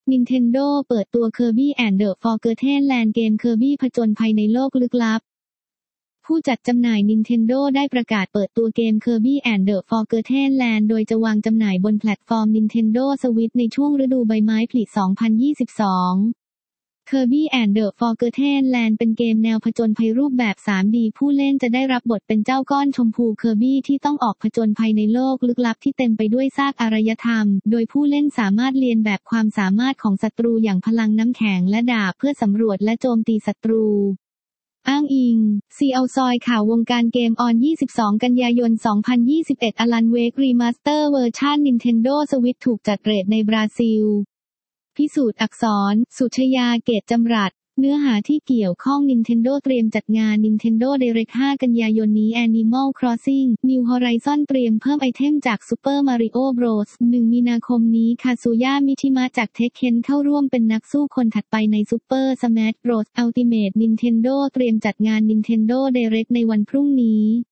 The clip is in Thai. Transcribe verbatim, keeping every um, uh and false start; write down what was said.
Nintendo เปิดตัว Kirby and the Forgotten Land เกม Kirby ผจญภัยในโลกลึกลับผู้จัดจำหน่าย Nintendo ได้ประกาศเปิดตัวเกม Kirby and the Forgotten Land โดยจะวางจำหน่ายบนแพลตฟอร์ม Nintendo Switch ในช่วงฤดูใบไม้ผลิ สองพันยี่สิบสองKirby and the Forgotten Land เป็นเกมแนวผจญภัยรูปแบบ ทรี ดี ผู้เล่นจะได้รับบทเป็นเจ้าก้อนชมพู Kirby ที่ต้องออกผจญภัยในโลกลึกลับที่เต็มไปด้วยซากอารยธรรม โดยผู้เล่นสามารถเลียนแบบความสามารถของศัตรูอย่างพลังน้ำแข็งและดาบเพื่อสำรวจและโจมตีศัตรูอ้างอิง ซี แอล ซอยข่าววงการเกมออนยี่สิบสองกันยายนสองพันยี่สิบเอ็ด Alan Wake Remaster เวอร์ชัน Nintendo Switch ถูกจัดเรทในบราซิลพิสูจน์อักษร สุชยา เกตจำรัดเนื้อหาที่เกี่ยวข้อง Nintendo เตรียมจัดงาน Nintendo Direct ห้ากันยายนนี้ Animal Crossing New Horizon เตรียมเพิ่มไอเทมจาก Super Mario Bros หนึ่ง มีนาคมนี้คาซุยะ มิชิมะจาก Tekken เข้าร่วมเป็นนักสู้คนถัดไปใน Super Smash Bros Ultimate Nintendo เตรียมจัดงาน Nintendo Direct ในวันพรุ่งนี้